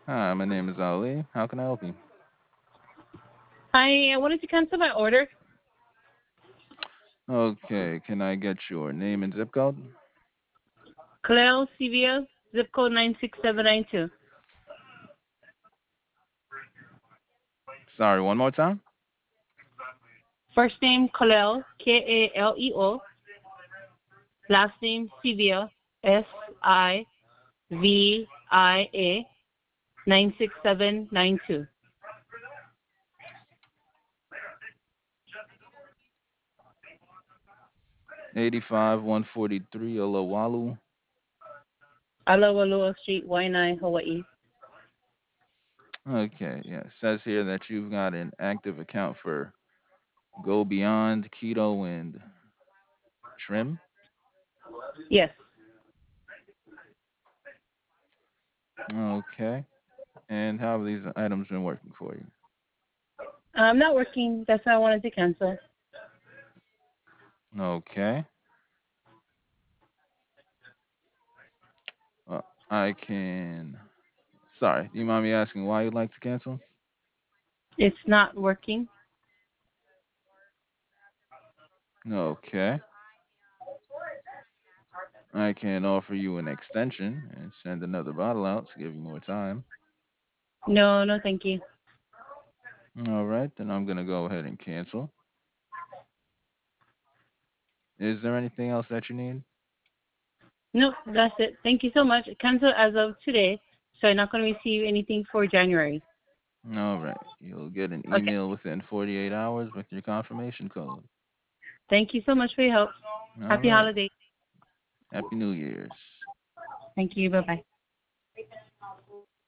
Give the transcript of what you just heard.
Hi, my name is Ali. How can I help you? Hi, I wanted to cancel my order. Okay, can I get your name and zip code? Cleo Sevilla, zip code 96792. Sorry, one more time? First name Kaleo, Kaleo. Last name Sevilla, Sivia, 96792. 85 143 Olawalu. Alawaloa Street, Waianae, Hawaii. Okay, yeah. It says here that you've got an active account for Go Beyond, Keto, and Trim. Yes. Okay. And how have these items been working for you? I'm not working. That's why I wanted to cancel. Okay. I can. Sorry, do you mind me asking why you'd like to cancel? It's not working. Okay. I can offer you an extension and send another bottle out to give you more time. No, no, thank you. All right, then I'm going to go ahead and cancel. Is there anything else that you need? No, that's it. Thank you so much. Cancel as of today, so I'm not going to receive anything for January. All right, you'll get an Okay. email within 48 hours with your confirmation code. Thank you so much for your help. All Happy right, holidays. Happy New Year's. Thank you. Bye bye.